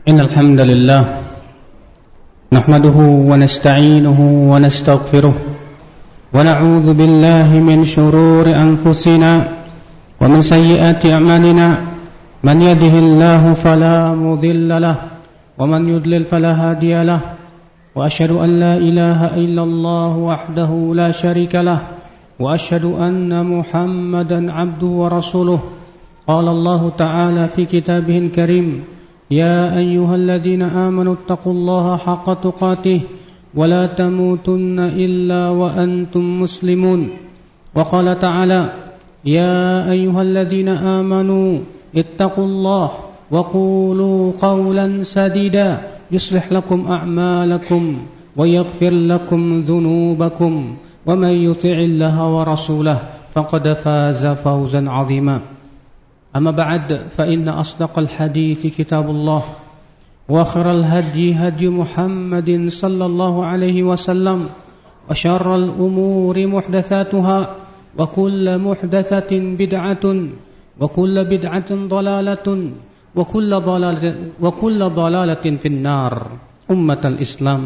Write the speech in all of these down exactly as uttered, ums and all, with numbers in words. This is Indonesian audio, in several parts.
إن الحمد لله نحمده ونستعينه ونستغفره ونعوذ بالله من شرور أنفسنا ومن سيئات أعمالنا من يهده الله فلا مضل له ومن يضلل فلا هادي له وأشهد أن لا إله إلا الله وحده لا شريك له وأشهد أن محمدا عبده ورسوله قال الله تعالى في كتابه الكريم يا أيها الذين آمنوا اتقوا الله حق تقاته ولا تموتن إلا وأنتم مسلمون وقال تعالى يا أيها الذين آمنوا اتقوا الله وقولوا قولا سديدا يصلح لكم أعمالكم ويغفر لكم ذنوبكم ومن يطع الله ورسوله فقد فاز فوزا عظيما أما بعد فإن أصدق الحديث كتاب الله وخير الهدي هدي محمد صلى الله عليه وسلم وشر الأمور محدثاتها وكل محدثة بدعة وكل بدعة ضلالة وكل ضلالة وكل ضلالة في النار أمة الإسلام.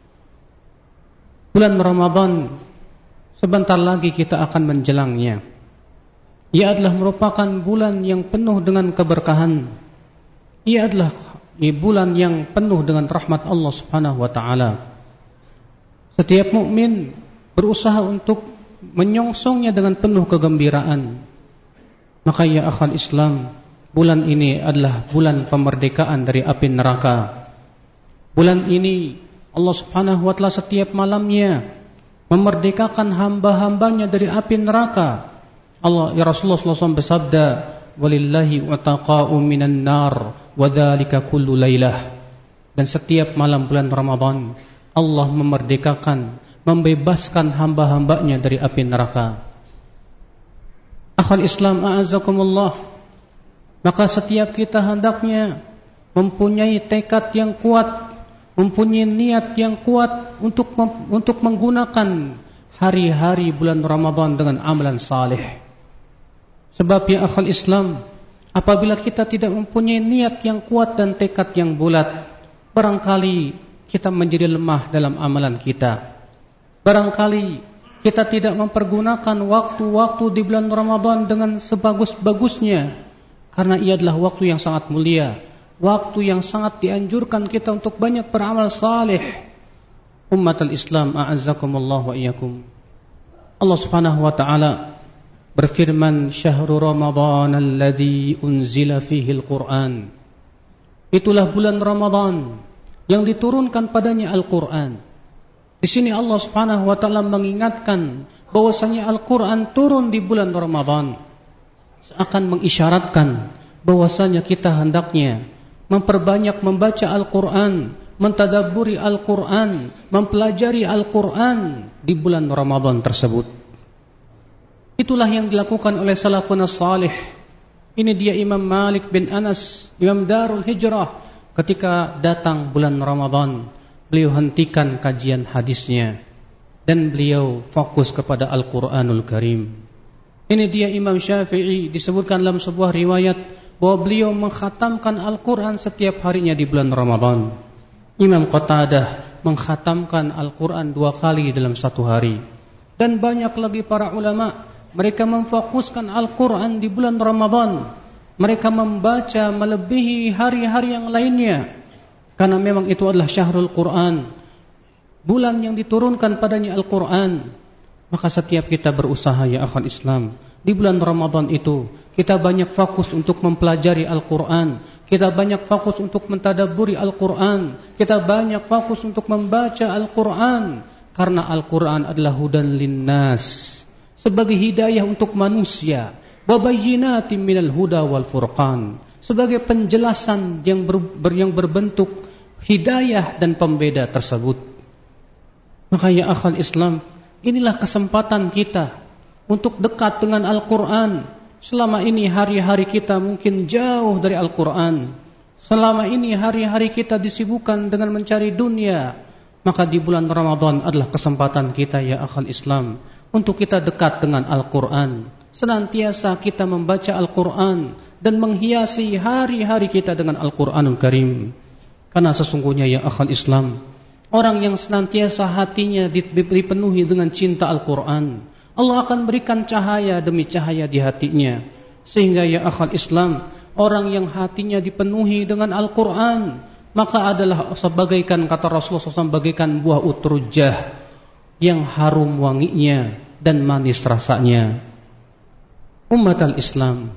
Bulan Ramadan sebentar lagi kita akan menjelangnya. Ia adalah merupakan bulan yang penuh dengan keberkahan. Ia adalah bulan yang penuh dengan rahmat Allah Subhanahu wa taala. Setiap mukmin berusaha untuk menyongsongnya dengan penuh kegembiraan. Maka ya akhal Islam, bulan ini adalah bulan kemerdekaan dari api neraka. Bulan ini Allah Subhanahu wa taala setiap malamnya memerdekakan hamba-hambanya dari api neraka. Allah ya Rasulullah sallallahu alaihi wasallam bersabda, "Walillahi wataqa'u minan nar wa dzalika kullu lailah." Dan setiap malam bulan Ramadan Allah memerdekakan, membebaskan hamba-hambanya dari api neraka. Akhal Islam a'azzakumullah. Maka setiap kita hendaknya mempunyai tekad yang kuat, mempunyai niat yang kuat untuk untuk menggunakan hari-hari bulan Ramadan dengan amalan saleh. Sebab ya akhal Islam, apabila kita tidak mempunyai niat yang kuat dan tekad yang bulat, barangkali kita menjadi lemah dalam amalan kita. Barangkali kita tidak mempergunakan waktu-waktu di bulan Ramadan dengan sebagus-bagusnya, karena ia adalah waktu yang sangat mulia, waktu yang sangat dianjurkan kita untuk banyak beramal saleh. Ummatul Islam a'azzakumullah wa iyyakum. Allah Subhanahu wa taala berfirman, "Syahrul Ramadan alladzi unzila fihi al-Qur'an." Itulah bulan Ramadan yang diturunkan padanya Al-Qur'an. Di sini Allah Subhanahu wa taala mengingatkan bahwasanya Al-Qur'an turun di bulan Ramadan, akan mengisyaratkan bahwasanya kita hendaknya memperbanyak membaca Al-Qur'an, mentadabburi Al-Qur'an, mempelajari Al-Qur'an di bulan Ramadan tersebut. Itulah yang dilakukan oleh salafun as-salih. Ini dia Imam Malik bin Anas, Imam Darul Hijrah. Ketika datang bulan Ramadan, beliau hentikan kajian hadisnya dan beliau fokus kepada Al-Quranul Karim. Ini dia Imam Syafi'i, disebutkan dalam sebuah riwayat bahwa beliau mengkhatamkan Al-Quran setiap harinya di bulan Ramadan. Imam Qatadah mengkhatamkan Al-Quran dua kali dalam satu hari. Dan banyak lagi para ulama, mereka memfokuskan Al-Quran di bulan Ramadan. Mereka membaca melebihi hari-hari yang lainnya, karena memang itu adalah syahrul Quran, bulan yang diturunkan padanya Al-Quran. Maka setiap kita berusaha ya akhwan Islam, di bulan Ramadan itu kita banyak fokus untuk mempelajari Al-Quran, kita banyak fokus untuk mentadabburi Al-Quran, kita banyak fokus untuk membaca Al-Quran, karena Al-Quran adalah hudan linnas, sebagai hidayah untuk manusia, wa bayyinatin minal huda wal furqan, sebagai penjelasan yang ber, ber, yang berbentuk hidayah dan pembeda tersebut. Maka ya akhal Islam, inilah kesempatan kita untuk dekat dengan Al-Quran. Selama ini hari-hari kita mungkin jauh dari Al-Quran. Selama ini hari-hari kita disibukkan dengan mencari dunia. Maka di bulan Ramadan adalah kesempatan kita ya akhal Islam untuk kita dekat dengan Al-Quran. Senantiasa kita membaca Al-Quran dan menghiasi hari-hari kita dengan Al-Quranul Karim. Karena sesungguhnya ya akhal Islam, orang yang senantiasa hatinya dipenuhi dengan cinta Al-Quran, Allah akan berikan cahaya demi cahaya di hatinya. Sehingga ya akhal Islam, orang yang hatinya dipenuhi dengan Al-Quran, maka adalah sebagaikan, kata Rasulullah shallallahu alaihi wasallam, bagaikan buah utrujah yang harum wanginya dan manis rasanya. Umat al-Islam,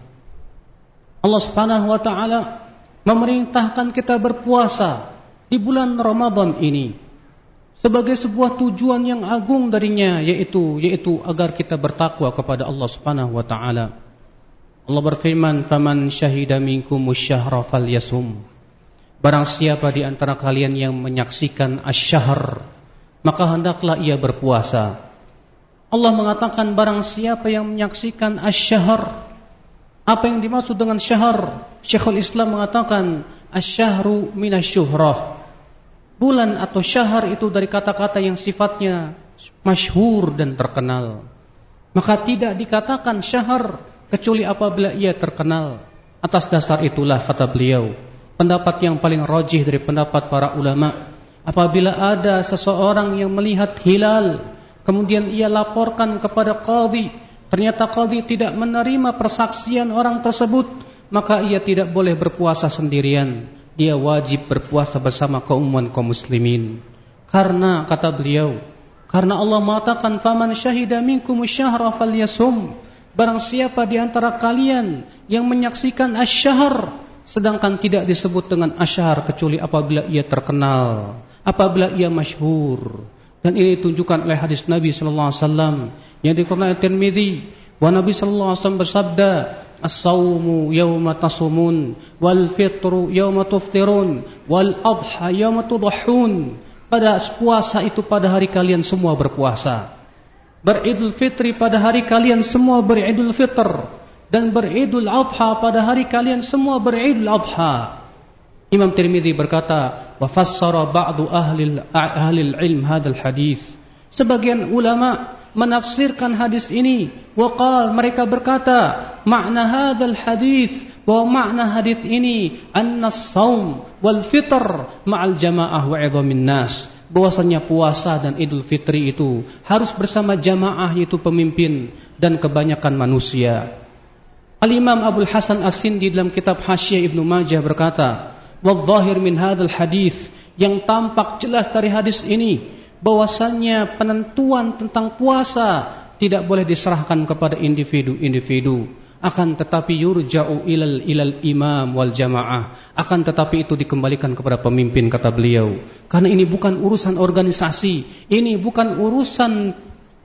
Allah subhanahu wa ta'ala memerintahkan kita berpuasa di bulan Ramadan ini sebagai sebuah tujuan yang agung darinya, yaitu yaitu agar kita bertakwa kepada Allah subhanahu wa ta'ala. Allah berfirman, "Faman syahida minkumus syahra falyasum." Barang siapa di antara kalian yang menyaksikan asy-syahr, maka hendaklah ia berpuasa. Allah mengatakan barang siapa yang menyaksikan asy-syahr. Apa yang dimaksud dengan syahr? Syekhul Islam mengatakan asy-syahru minasyuhrah. Bulan atau syahr itu dari kata-kata yang sifatnya masyhur dan terkenal. Maka tidak dikatakan syahr kecuali apabila ia terkenal. Atas dasar itulah, kata beliau, pendapat yang paling rajih dari pendapat para ulama, apabila ada seseorang yang melihat hilal, kemudian ia laporkan kepada qadhi, ternyata qadhi tidak menerima persaksian orang tersebut, maka ia tidak boleh berpuasa sendirian. Dia wajib berpuasa bersama keumuman kaum muslimin. Karena, kata beliau, karena Allah mengatakan, "Faman syahida minkumus syahra falyasum." Barang siapa di antara kalian yang menyaksikan asy-syahr, sedangkan tidak disebut dengan asy-syahr kecuali apabila ia terkenal, apabila ia masyhur. Dan ini ditunjukkan oleh hadis Nabi sallallahu alaihi wasallam yang diriwayatkan oleh Tirmidzi. Wa Nabi sallallahu alaihi wasallam bersabda, "As-saumu yauma tasumun, wal fitru yauma tuftirun, wal adha yauma tudhahun." Pada puasa itu pada hari kalian semua berpuasa. Beridul fitri pada hari kalian semua beridul fitr, dan beridul adha pada hari kalian semua beridul adha. Imam Tirmidzi berkata, wa fassara ba'du ahli ahli ilm hadzal hadis. Sebagian ulama menafsirkan hadis ini, waqal, mereka berkata, makna hadzal hadis, bahwa makna hadis ini anna as-shaum wal fitr ma'al jamaah wa 'idhamin nas, bahwasanya puasa dan Idul Fitri itu harus bersama jamaah, yaitu pemimpin dan kebanyakan manusia. Al-Imam Abdul Hasan As-Sindi dalam kitab Hasyiah Ibnu Majah berkata, wadh-dhahir min hadzal hadis, yang tampak jelas dari hadis ini bahwasanya penentuan tentang puasa tidak boleh diserahkan kepada individu-individu, akan tetapi yurja'u ilal ilal imam wal jamaah, akan tetapi itu dikembalikan kepada pemimpin, kata beliau. Karena ini bukan urusan organisasi, ini bukan urusan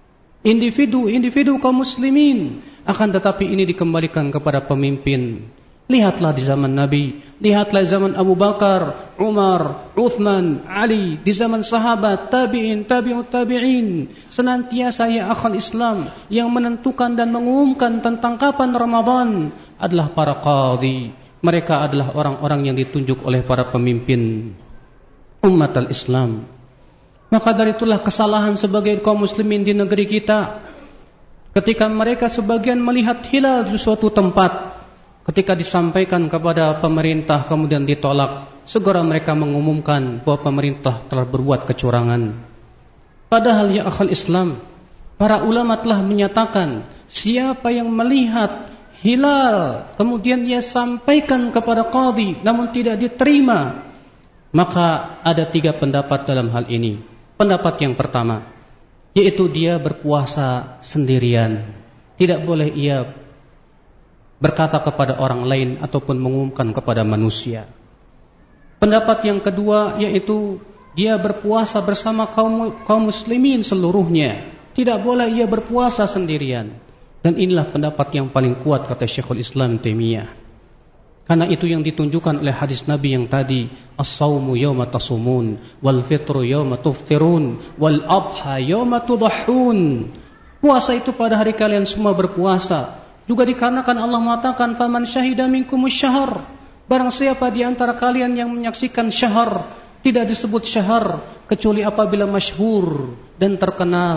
individu-individu kaum muslimin, akan tetapi ini dikembalikan kepada pemimpin. Lihatlah di zaman Nabi, lihatlah di zaman Abu Bakar, Umar, Uthman, Ali, di zaman sahabat, tabi'in, tabi'ut tabi'in. Senantiasa ya akhal Islam yang menentukan dan mengumumkan tentang kapan Ramadan adalah para qadhi. Mereka adalah orang-orang yang ditunjuk oleh para pemimpin umat al-Islam. Maka dari itulah kesalahan sebagai kaum muslimin di negeri kita, ketika mereka sebagian melihat hilal di suatu tempat, ketika disampaikan kepada pemerintah kemudian ditolak, segera mereka mengumumkan bahwa pemerintah telah berbuat kecurangan. Padahal ya akhal Islam, para ulama telah menyatakan, siapa yang melihat hilal kemudian ia sampaikan kepada qadhi namun tidak diterima, maka ada tiga pendapat dalam hal ini. Pendapat yang pertama, yaitu dia berpuasa sendirian, tidak boleh ia berkata kepada orang lain ataupun mengumumkan kepada manusia. Pendapat yang kedua, yaitu dia berpuasa bersama kaum kaum muslimin seluruhnya, tidak boleh ia berpuasa sendirian. Dan inilah pendapat yang paling kuat, kata Syekhul Islam Taimiyah. Karena itu yang ditunjukkan oleh hadis Nabi yang tadi, as-saumu yauma tasumun, wal fitru yauma tuftirun, wal adha yauma tudhahun. Puasa itu pada hari kalian semua berpuasa. Juga dikarenakan Allah mengatakan, faman syahida minkumus syahr, barang siapa di antara kalian yang menyaksikan syahr. Tidak disebut syahr kecuali apabila masyhur dan terkenal,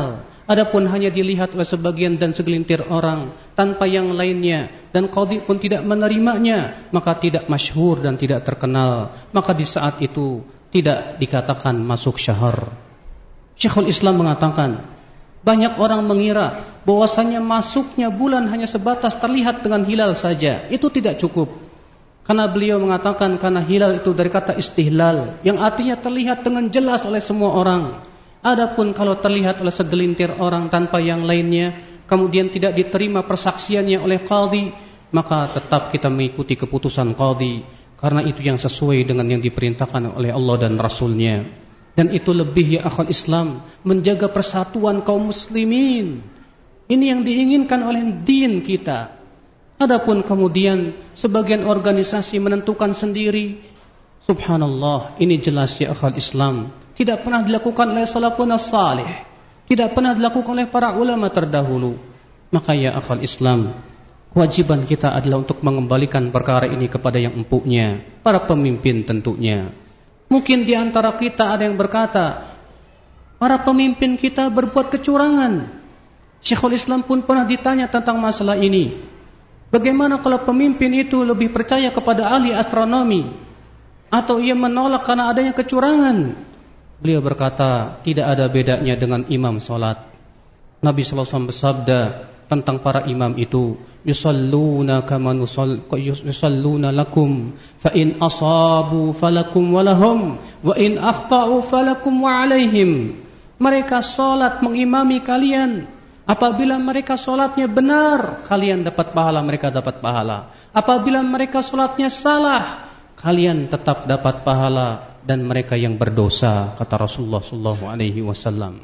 Adapun hanya dilihat oleh sebagian dan segelintir orang tanpa yang lainnya, dan qadhi pun tidak menerimanya, maka tidak masyhur dan tidak terkenal, maka di saat itu tidak dikatakan masuk syahr. Syekhul Islam mengatakan, banyak orang mengira bahwasanya masuknya bulan hanya sebatas terlihat dengan hilal saja. Itu tidak cukup. Karena beliau mengatakan karena hilal itu dari kata istihlal, yang artinya terlihat dengan jelas oleh semua orang. Adapun kalau terlihat oleh segelintir orang tanpa yang lainnya, kemudian tidak diterima persaksiannya oleh qadhi, maka tetap kita mengikuti keputusan qadhi, karena itu yang sesuai dengan yang diperintahkan oleh Allah dan Rasulnya. Dan itu lebih, ya akhwat Islam, menjaga persatuan kaum muslimin. Ini yang diinginkan oleh din kita. Adapun kemudian sebagian organisasi menentukan sendiri, subhanallah, ini jelas, ya akhwat Islam, tidak pernah dilakukan oleh salafun as-salih, tidak pernah dilakukan oleh para ulama terdahulu. Maka ya akhwal Islam, kewajiban kita adalah untuk mengembalikan perkara ini kepada yang empuknya, para pemimpin tentunya. Mungkin di antara kita ada yang berkata, para pemimpin kita berbuat kecurangan. Syekhul Islam pun pernah ditanya tentang masalah ini. Bagaimana kalau pemimpin itu lebih percaya kepada ahli astronomi, atau ia menolak karena adanya kecurangan? Beliau berkata, tidak ada bedanya dengan imam salat. Nabi sallallahu alaihi wasallam bersabda tentang para imam itu, yusalluna kama nusall yusalluna lakum fa in asabu falakum wa lahum wa in akhta'u falakum wa alaihim. Mereka salat mengimami kalian. Apabila mereka salatnya benar, kalian dapat pahala, mereka dapat pahala. Apabila mereka salatnya salah, kalian tetap dapat pahala, dan mereka yang berdosa, kata Rasulullah sallallahu alaihi wasallam.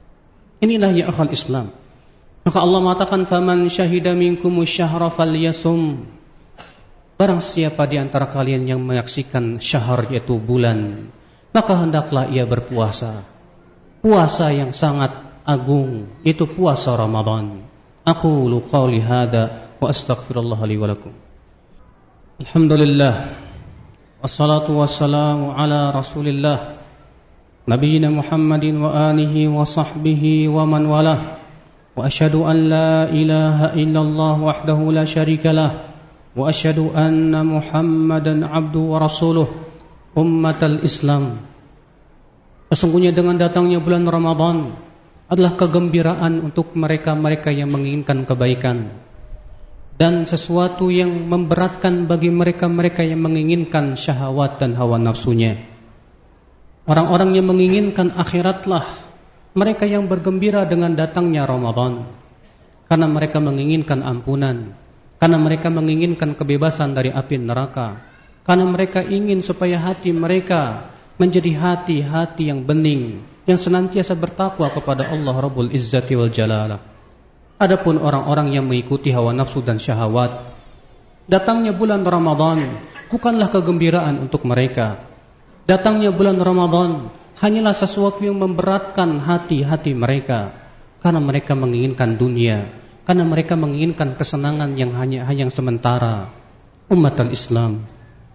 Inilah ya akhal Islam. Maka Allah mengatakan, faman syahida minkumus syahra falyasum. Barang siapa di antara kalian yang menyaksikan syahr, yaitu bulan, maka hendaklah ia berpuasa. Puasa yang sangat agung, itu puasa Ramadan. Aqulu qawli hadza wa astaghfirullah li wa lakum. Alhamdulillah, wassalatu wassalamu ala rasulillah nabiyina Muhammadin wa alihi wa sahbihi wa man walah. Wa asyhadu an la ilaha illallah wahdahu la syarika lah, wa asyhadu anna Muhammadan abduhu wa rasuluh. Ummatal Islam, sesungguhnya dengan datangnya bulan Ramadan adalah kegembiraan untuk mereka-mereka yang menginginkan kebaikan, dan sesuatu yang memberatkan bagi mereka-mereka yang menginginkan syahwat dan hawa nafsunya. Orang-orang yang menginginkan akhiratlah mereka yang bergembira dengan datangnya Ramadan, karena mereka menginginkan ampunan, karena mereka menginginkan kebebasan dari api neraka, karena mereka ingin supaya hati mereka menjadi hati-hati yang bening, yang senantiasa bertakwa kepada Allah Rabbul Izzati wal Jalalah. Adapun orang-orang yang mengikuti hawa nafsu dan syahwat, datangnya bulan Ramadan bukanlah kegembiraan untuk mereka. Datangnya bulan Ramadan hanyalah sesuatu yang memberatkan hati-hati mereka, karena mereka menginginkan dunia, karena mereka menginginkan kesenangan yang hanya yang sementara. Ummatan Islam,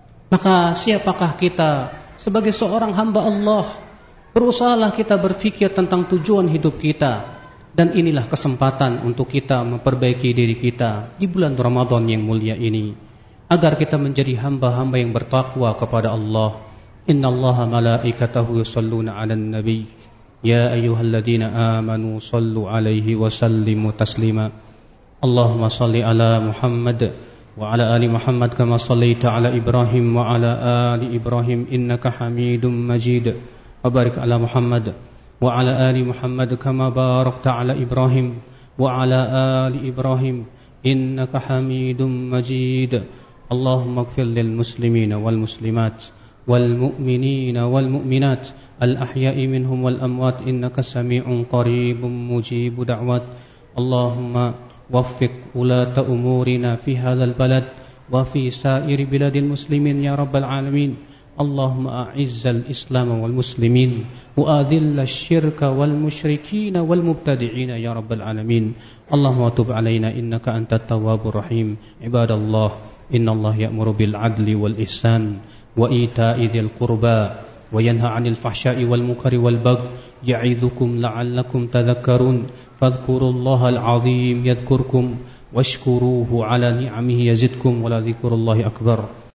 maka siapakah kita sebagai seorang hamba Allah? Berusahalah kita berfikir tentang tujuan hidup kita. Dan inilah kesempatan untuk kita memperbaiki diri kita di bulan Ramadan yang mulia ini, agar kita menjadi hamba-hamba yang bertakwa kepada Allah. Innallaha malaikatahu yusalluna 'alan nabi ya ayyuhalladzina amanu sallu 'alaihi wa sallimu taslima. Allahumma salli ala Muhammad wa ala ali Muhammad kama sallaita ala Ibrahim wa ala ali Ibrahim innaka Hamidum Majid. Wa barik ala Muhammad wa ala ali Muhammad kama barakta ala Ibrahim wa ala ali Ibrahim innaka Hamidum Majid. Allahumma ighfir lil muslimina wal muslimat wal mu'minina wal mu'minat al ahya'i minhum wal amwat innaka sami'un qaribun mujibu da'wat. Allahumma waffiq ulata umurina fi hadzal balad wa fi sa'iri biladil muslimin ya rabbal alamin. Allahumma a'izzal Islam wal muslimin wa adhillal syirka wal musyrikin wal mubtadi'in ya rabbal alamin. Allahumma tub alaina innaka antat tawwabur rahim. Ibadallah, innallaha ya'muru bil adli wal ihsan wa ita'i dzil qurba وينهى عن الفحشاء والمنكر والبغي يعظكم لعلكم تذكرون فاذكروا الله العظيم يذكركم واشكروه على نعمه يزدكم ولذكر الله أكبر.